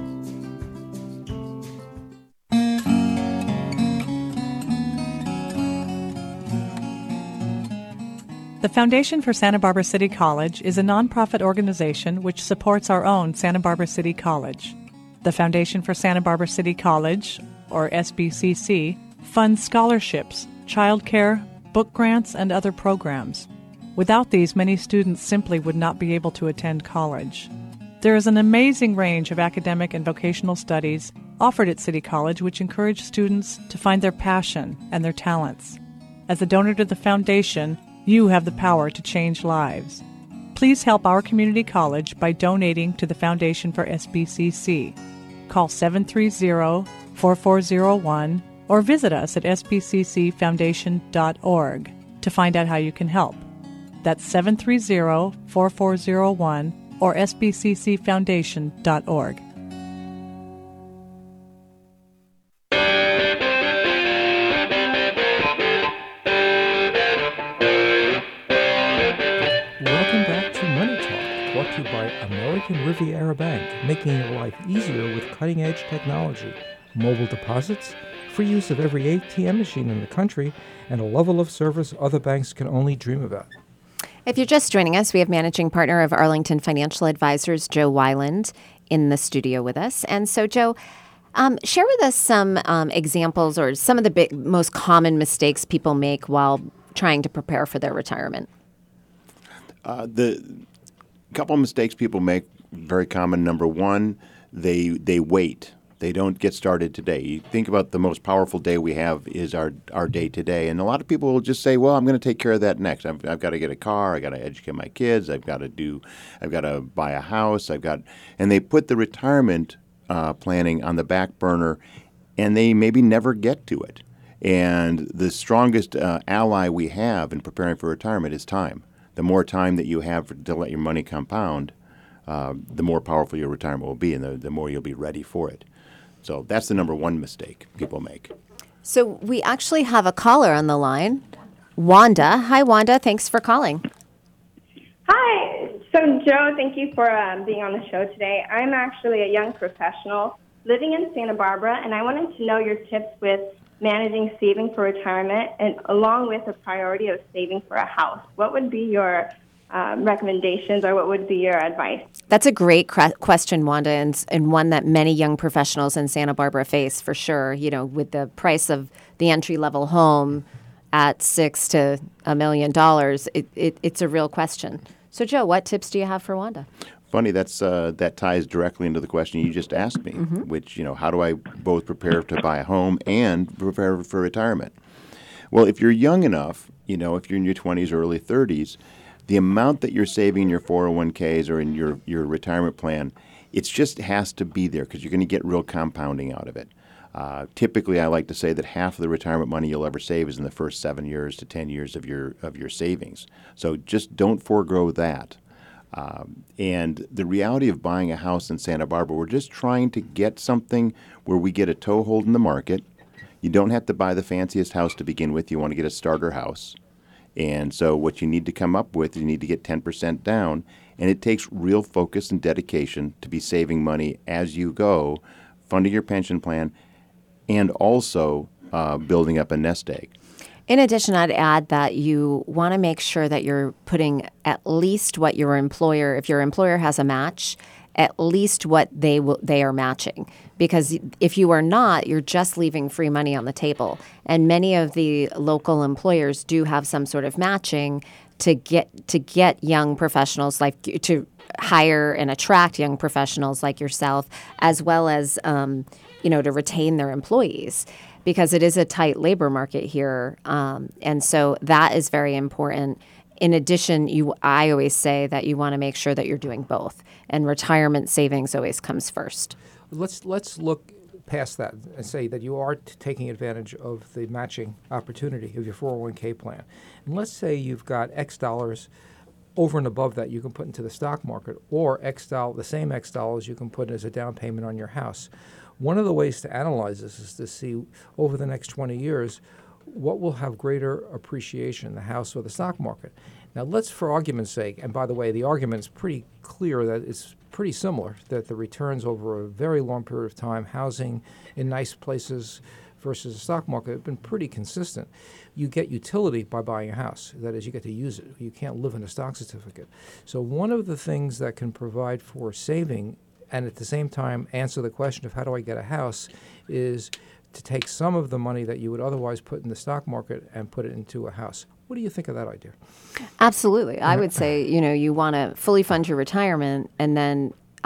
The Foundation for Santa Barbara City College is a nonprofit organization which supports our own Santa Barbara City College. The Foundation for Santa Barbara City College, or S B C C, funds scholarships, childcare, book grants, and other programs. Without these, many students simply would not be able to attend college. There is an amazing range of academic and vocational studies offered at City College which encourage students to find their passion and their talents. As a donor to the foundation, you have the power to change lives. Please help our community college by donating to the Foundation for S B C C. Call seven three zero, four four zero one or visit us at s b c c foundation dot org to find out how you can help. That's seven three zero, four four zero one or s b c c foundation dot org. Welcome back to Money Talk, brought to you by American Riviera Bank, making your life easier with cutting-edge technology, mobile deposits, free use of every A T M machine in the country, and a level of service other banks can only dream about. If you're just joining us, we have managing partner of Arlington Financial Advisors, Joe Weiland, in the studio with us. And so, Joe, um, share with us some um, examples or some of the big, most common mistakes people make while trying to prepare for their retirement. Uh, the couple of mistakes people make, very common. Number one, they they wait. They don't get started today. You think about the most powerful day we have is our, our day today. And a lot of people will just say, well, I'm going to take care of that next. I've, I've got to get a car. I've got to educate my kids. I've got to do, I've got to buy a house. I've got, and they put the retirement uh, planning on the back burner and they maybe never get to it. And the strongest uh, ally we have in preparing for retirement is time. The more time that you have for, to let your money compound, uh, the more powerful your retirement will be and the, the more you'll be ready for it. So that's the number one mistake people make. So we actually have a caller on the line, Wanda. Hi, Wanda. Thanks for calling. Hi. So, Joe, thank you for um, being on the show today. I'm actually a young professional living in Santa Barbara, and I wanted to know your tips with managing saving for retirement and along with a priority of saving for a house. What would be your um, recommendations or what would be your advice? That's a great cre- question, Wanda, and, and one that many young professionals in Santa Barbara face for sure. You know, with the price of the entry-level home at six to a million dollars, it, it, it's a real question. So, Joe, what tips do you have for Wanda? Funny, that's uh, that ties directly into the question you just asked me, mm-hmm. which, you know, how do I both prepare to buy a home and prepare for retirement? Well, if you're young enough, you know, if you're in your twenties or early thirties, the amount that you're saving in your four oh one k's or in your, your retirement plan, it just has to be there because you're going to get real compounding out of it. Uh, typically, I like to say that half of the retirement money you'll ever save is in the first seven years to ten years of your of your savings. So just don't forego that. Um, and the reality of buying a house in Santa Barbara, we're just trying to get something where we get a toehold in the market. You don't have to buy the fanciest house to begin with. You want to get a starter house. And so what you need to come up with, you need to get ten percent down. And it takes real focus and dedication to be saving money as you go, funding your pension plan, and also uh, building up a nest egg. In addition, I'd add that you want to make sure that you're putting at least what your employer, if your employer has a match, at least what they will, they are matching. Because if you are not, you're just leaving free money on the table. And many of the local employers do have some sort of matching to get to get young professionals, like to hire and attract young professionals like yourself, as well as um, you know, to retain their employees. Because it is a tight labor market here, um, and so that is very important. In addition, you, I always say that you want to make sure that you're doing both, and retirement savings always comes first. Let's let's look past that and say that you are t- taking advantage of the matching opportunity of your four oh one k plan. And let's say you've got X dollars over and above that you can put into the stock market, or X dollar, the same X dollars you can put as a down payment on your house. One of the ways to analyze this is to see over the next twenty years what will have greater appreciation, the house or the stock market. Now, let's, for argument's sake, and by the way, the argument is pretty clear that it's pretty similar, that the returns over a very long period of time, housing in nice places versus the stock market, have been pretty consistent. You get utility by buying a house. That is, you get to use it. You can't live in a stock certificate. So one of the things that can provide for saving and at the same time answer the question of how do I get a house is to take some of the money that you would otherwise put in the stock market and put it into a house. What do you think of that idea? Absolutely. I would say, you know, you want to fully fund your retirement, and then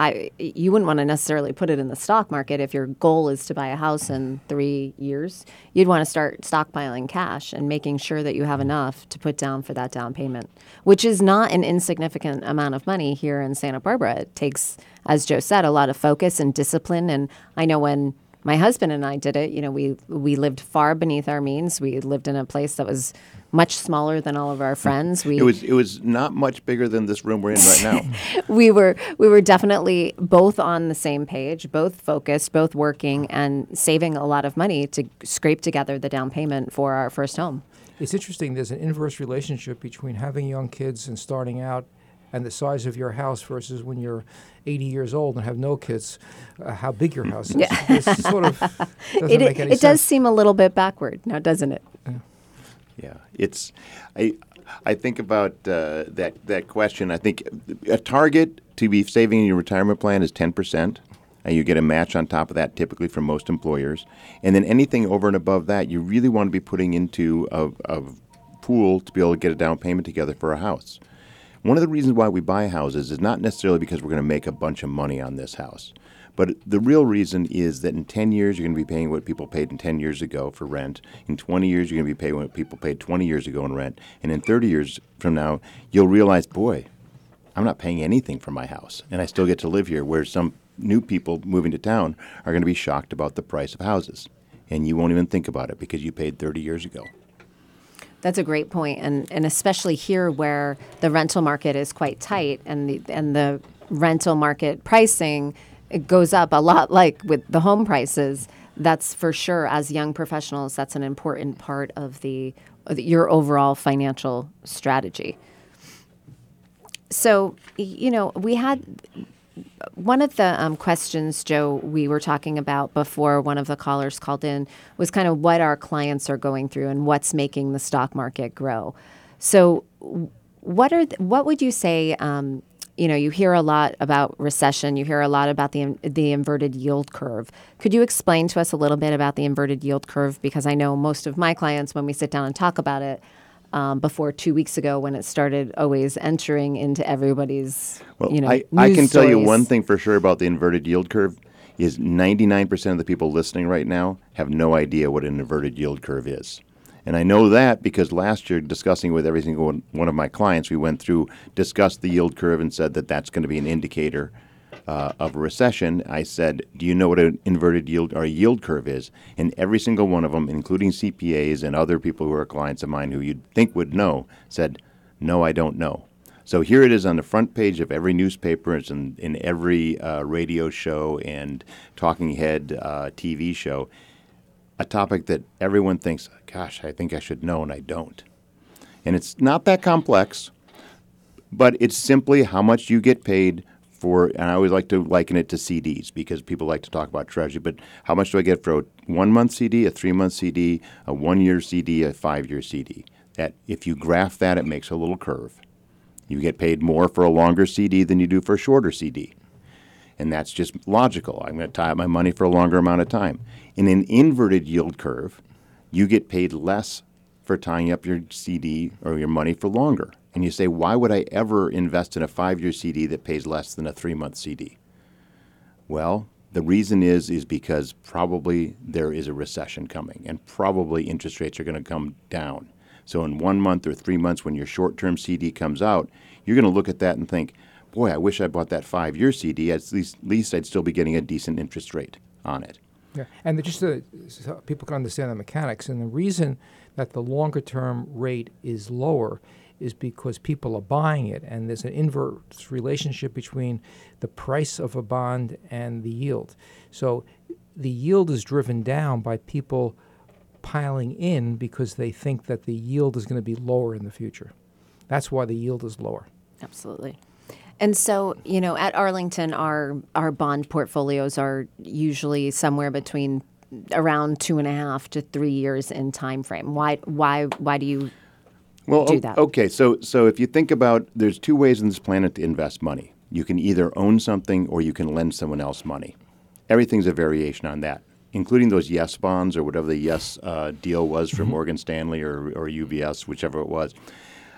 I you wouldn't want to necessarily put it in the stock market if your goal is to buy a house in three years. You'd want to start stockpiling cash and making sure that you have enough to put down for that down payment, which is not an insignificant amount of money here in Santa Barbara. It takes, as Joe said, a lot of focus and discipline. And I know when my husband and I did it, you know, we we lived far beneath our means. We lived in a place that was much smaller than all of our friends. We it was it was not much bigger than this room we're in right now. we were we were definitely both on the same page, both focused, both working and saving a lot of money to scrape together the down payment for our first home. It's interesting. There's an inverse relationship between having young kids and starting out and the size of your house versus when you're eighty years old and have no kids, uh, how big your house is. Yeah. It's sort of doesn't it make any it sense. does seem a little bit backward now, doesn't it? Yeah. Yeah, it's. I I think about uh, that that question. I think a target to be saving in your retirement plan is ten percent, and you get a match on top of that typically from most employers. And then anything over and above that, you really want to be putting into a, a pool to be able to get a down payment together for a house. One of the reasons why we buy houses is not necessarily because we're going to make a bunch of money on this house. But the real reason is that in ten years, you're going to be paying what people paid in ten years ago for rent. In twenty years, you're going to be paying what people paid twenty years ago in rent. And in thirty years from now, you'll realize, boy, I'm not paying anything for my house, and I still get to live here, where some new people moving to town are going to be shocked about the price of houses. And you won't even think about it because you paid thirty years ago. That's a great point, and and especially here where the rental market is quite tight, and the and the rental market pricing, it goes up a lot like with the home prices. That's for sure, as young professionals, that's an important part of the of your overall financial strategy. So, you know, we had one of the um, questions, Joe, we were talking about before one of the callers called in was kind of what our clients are going through and what's making the stock market grow. So what are th- what would you say, um, you know, you hear a lot about recession, you hear a lot about the the inverted yield curve. Could you explain to us a little bit about the inverted yield curve? Because I know most of my clients, when we sit down and talk about it, Um, before two weeks ago when it started always entering into everybody's, well, you know, I, news I can tell you stories. one thing for sure about the inverted yield curve is ninety-nine percent of the people listening right now have no idea what an inverted yield curve is. And I know that because last year, discussing with every single one, one of my clients, we went through, discussed the yield curve and said that that's going to be an indicator Uh, of a recession. I said, do you know what an inverted yield or a yield curve is? And every single one of them, including C P As and other people who are clients of mine who you'd think would know, said, no, I don't know. So here it is on the front page of every newspaper, it's in, in every uh, radio show and talking head uh, T V show, a topic that everyone thinks, gosh, I think I should know, and I don't. And it's not that complex, but it's simply how much you get paid for, and I always like to liken it to C Ds because people like to talk about Treasury, but how much do I get for a one-month C D, a three-month C D, a one-year C D, a five-year C D? That if you graph that, it makes a little curve. You get paid more for a longer C D than you do for a shorter C D. And that's just logical. I'm going to tie up my money for a longer amount of time. In an inverted yield curve, you get paid less for tying up your C D or your money for longer. And you say, why would I ever invest in a five-year C D that pays less than a three-month C D? Well, the reason is is because probably there is a recession coming, and probably interest rates are going to come down. So in one month or three months when your short-term C D comes out, you're going to look at that and think, boy, I wish I bought that five-year C D. At least, at least I'd still be getting a decent interest rate on it. Yeah, and the- just so so people can understand the mechanics, and the reason that the longer-term rate is lower is because people are buying it, and there's an inverse relationship between the price of a bond and the yield. So the yield is driven down by people piling in because they think that the yield is going to be lower in the future. That's why the yield is lower. Absolutely. And so, you know, at Arlington, our our bond portfolios are usually somewhere between around two and a half to three years in time frame. Why why why do you Well, do o- that? okay, so so if you think about, there's two ways on this planet to invest money. You can either own something or you can lend someone else money. Everything's a variation on that, including those YES bonds or whatever the YES uh, deal was from Morgan Stanley or, or U B S, whichever it was.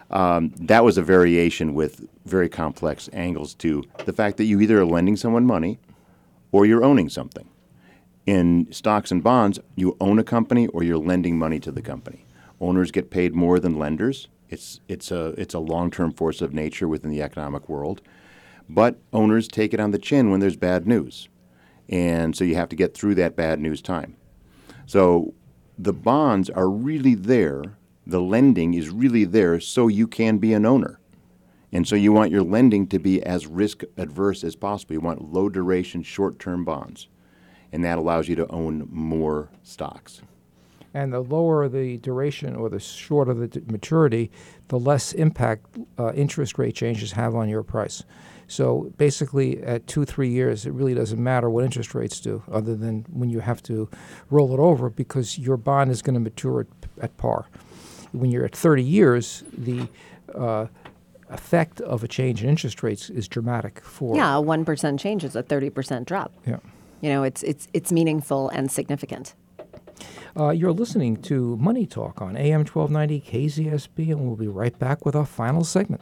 Um, that was a variation with very complex angles to the fact that you either are lending someone money or you're owning something. In stocks and bonds, you own a company or you're lending money to the company. Owners get paid more than lenders. It's, it's a, it's a long-term force of nature within the economic world. But owners take it on the chin when there's bad news. And so you have to get through that bad news time. So the bonds are really there. The lending is really there so you can be an owner. And so you want your lending to be as risk adverse as possible. You want low duration, short-term bonds. And that allows you to own more stocks. And the lower the duration or the shorter the d- maturity, the less impact uh, interest rate changes have on your price. So basically at two, three years, it really doesn't matter what interest rates do other than when you have to roll it over because your bond is going to mature at, at par. When you're at thirty years, the uh, effect of a change in interest rates is dramatic for... Yeah, a one percent change is a thirty percent drop. Yeah. You know, it's it's it's meaningful and significant. Uh, you're listening to Money Talk on A M twelve ninety K Z S B, and we'll be right back with our final segment.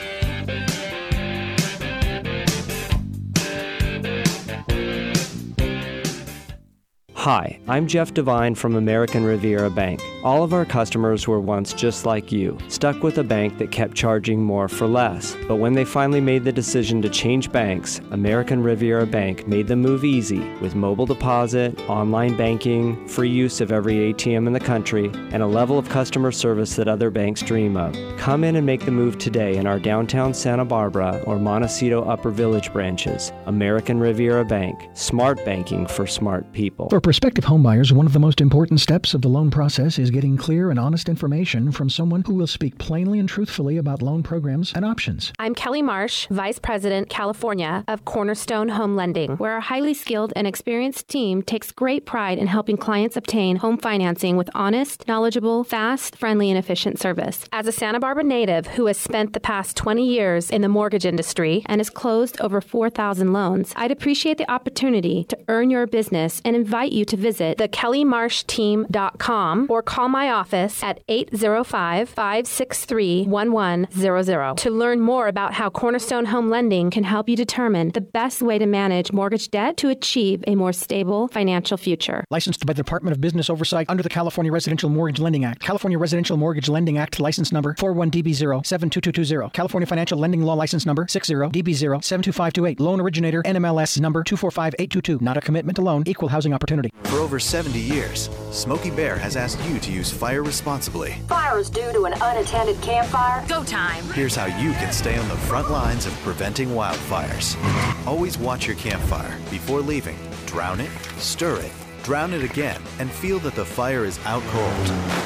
Hi, I'm Jeff Devine from American Riviera Bank. All of our customers were once just like you, stuck with a bank that kept charging more for less. But when they finally made the decision to change banks, American Riviera Bank made the move easy with mobile deposit, online banking, free use of every A T M in the country, and a level of customer service that other banks dream of. Come in and make the move today in our downtown Santa Barbara or Montecito Upper Village branches. American Riviera Bank, smart banking for smart people. For prospective homebuyers, one of the most important steps of the loan process is getting clear and honest information from someone who will speak plainly and truthfully about loan programs and options. I'm Kelly Marsh, Vice President, California of Cornerstone Home Lending, where our highly skilled and experienced team takes great pride in helping clients obtain home financing with honest, knowledgeable, fast, friendly, and efficient service. As a Santa Barbara native who has spent the past twenty years in the mortgage industry and has closed over four thousand loans, I'd appreciate the opportunity to earn your business and invite you to visit the kelly marsh team dot com or call my office at eight zero five, five six three, one one zero zero to learn more about how Cornerstone Home Lending can help you determine the best way to manage mortgage debt to achieve a more stable financial future. Licensed by the Department of Business Oversight under the California Residential Mortgage Lending Act. California Residential Mortgage Lending Act license number four one D B zero seven two two two zero. California Financial Lending Law license number six zero D B zero seven two five two eight. Loan originator N M L S number two four five eight two two. Not a commitment to loan. Equal housing opportunity. For over seventy years, Smokey Bear has asked you to use fire responsibly. Fire is due to an unattended campfire. Go time. Here's how you can stay on the front lines of preventing wildfires. Always watch your campfire. Before leaving, drown it, stir it, drown it again, and feel that the fire is out cold.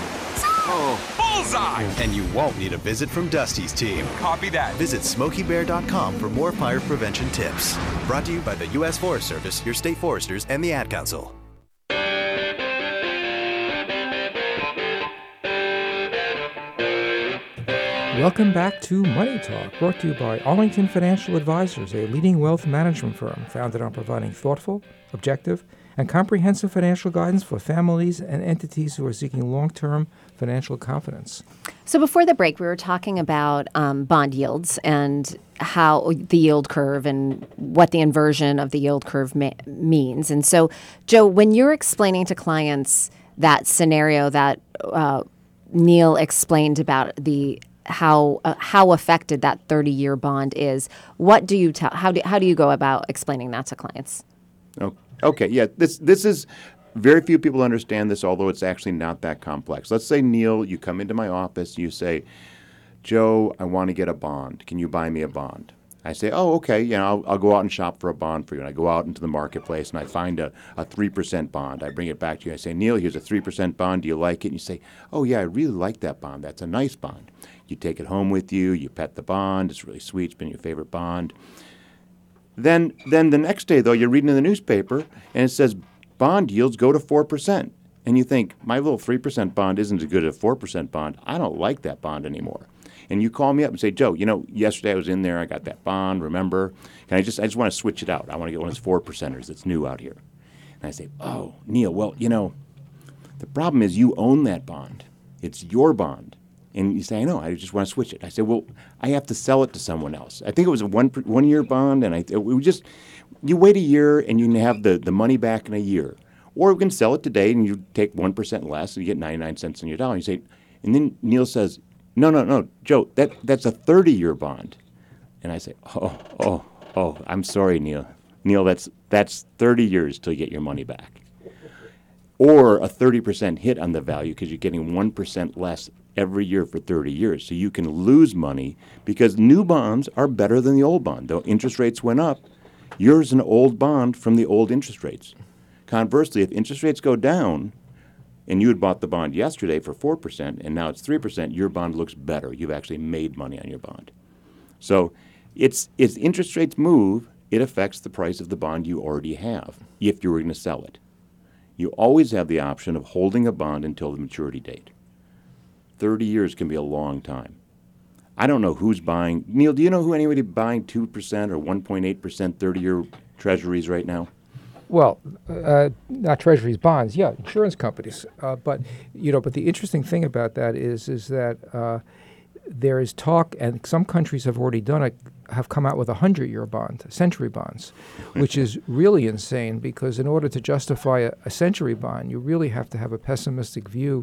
Oh, bullseye! And you won't need a visit from Dusty's team. Copy that. Visit smokey bear dot com for more fire prevention tips. Brought to you by the U S Forest Service, your state foresters, and the Ad Council. Welcome back to Money Talk, brought to you by Arlington Financial Advisors, a leading wealth management firm founded on providing thoughtful, objective, and comprehensive financial guidance for families and entities who are seeking long-term financial confidence. So before the break, we were talking about um, bond yields and how the yield curve and what the inversion of the yield curve ma- means. And so, Joe, when you're explaining to clients that scenario that uh, Neil explained about the how uh, how affected that thirty-year bond is, what do you tell? How do how do you go about explaining that to clients? Oh, okay, yeah, this this is very few people understand this, although it's actually not that complex. Let's say, Neil, you come into my office, you say, Joe, I want to get a bond. Can you buy me a bond? I say, oh, okay, you know, I'll, I'll go out and shop for a bond for you. And I go out into the marketplace and I find a, a three percent bond. I bring it back to you. I say, Neil, here's a three percent bond. Do you like it? And you say, oh, yeah, I really like that bond. That's a nice bond. You take it home with you. You pet the bond. It's really sweet. It's been your favorite bond. Then, then the next day, though, you're reading in the newspaper and it says bond yields go to four percent. And you think, my little three percent bond isn't as good as a four percent bond. I don't like that bond anymore. And you call me up and say, Joe, you know, yesterday I was in there, I got that bond, remember? And I just I just want to switch it out. I want to get one of those four percenters that's new out here. And I say, oh, Neil, well, you know, the problem is you own that bond. It's your bond. And you say, I know, I just want to switch it. I said, well, I have to sell it to someone else. I think it was a one one year bond, and I we just you wait a year and you can have the, the money back in a year, or we can sell it today and you take one percent less and you get ninety nine cents on your dollar. You say, and then Neil says, no, no, no, Joe, that that's a thirty year bond, and I say, oh, oh, oh, I'm sorry, Neil, Neil, that's that's thirty years till you get your money back, or a thirty percent hit on the value because you're getting one percent less every year for thirty years. So you can lose money because new bonds are better than the old bond. Though interest rates went up, yours is an old bond from the old interest rates. Conversely, if interest rates go down and you had bought the bond yesterday for four percent and now it's three percent, your bond looks better. You've actually made money on your bond. So it's, it's interest rates move, it affects the price of the bond you already have if you were going to sell it. You always have the option of holding a bond until the maturity date. thirty years can be a long time. I don't know who's buying. Neil, do you know who anybody buying two percent or one point eight percent thirty-year treasuries right now? Well, uh, not treasuries, bonds, yeah, insurance companies. Uh, but, you know, but the interesting thing about that is, is that uh, there is talk, and some countries have already done it, have come out with a hundred-year bond, century bonds, which is really insane because in order to justify a, a century bond, you really have to have a pessimistic view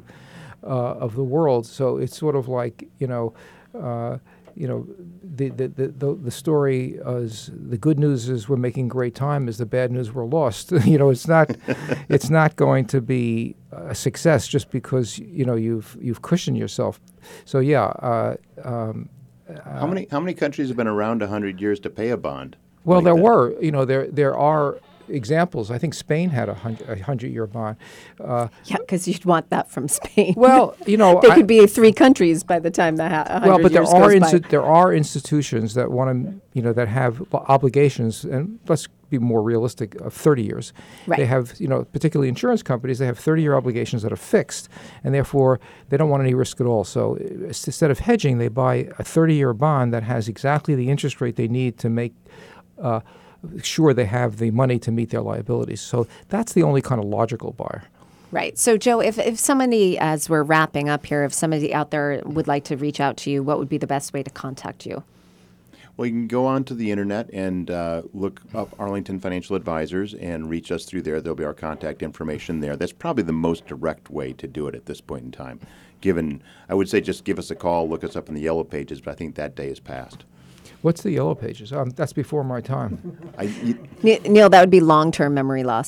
Uh, of the world. So it's sort of like, you know, uh, you know, the the, the, the the story is the good news is we're making great time, is the bad news we're lost. You know, it's not it's not going to be a success just because, you know, you've you've cushioned yourself. So yeah. Uh, um, how many how many countries have been around a hundred years to pay a bond? Well, like there that? were, you know, there there are examples. I think Spain had a hundred a hundred year bond. Uh, Yeah, because you'd want that from Spain. Well, you know, they I- could be three countries by the time the ha- hundred well, but there years are goes by. insti- there are institutions that want to, you know, that have o- obligations, and let's be more realistic, of thirty years. Right. They have, you know, particularly insurance companies, they have thirty-year obligations that are fixed, and therefore they don't want any risk at all. So uh, s- instead of hedging, they buy a thirty-year bond that has exactly the interest rate they need to make uh, sure they have the money to meet their liabilities. So that's the only kind of logical buyer. Right. So, Joe, if, if somebody, as we're wrapping up here, if somebody out there would like to reach out to you, what would be the best way to contact you? Well, you can go onto the internet and uh, look up Arlington Financial Advisors and reach us through there. There'll be our contact information there. That's probably the most direct way to do it at this point in time. Given, I would say just give us a call, look us up in the yellow pages, but I think that day is past. What's the yellow pages? Um, that's before my time. I, you, Ne- Neil, that would be long-term memory loss.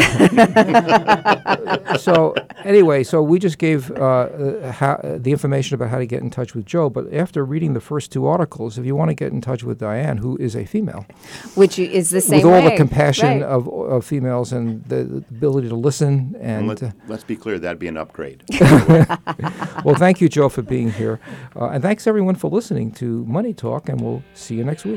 So anyway, so we just gave uh, uh, how, uh, the information about how to get in touch with Joe. But after reading the first two articles, if you want to get in touch with Diane, who is a female, Which is the same with all way. the compassion Right. of, of females and the, the ability to listen, and let, uh, let's be clear, that'd be an upgrade. well, thank you, Joe, for being here, uh, and thanks everyone for listening to Money Talk, and we'll see you next week.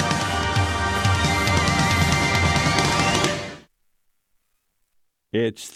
It's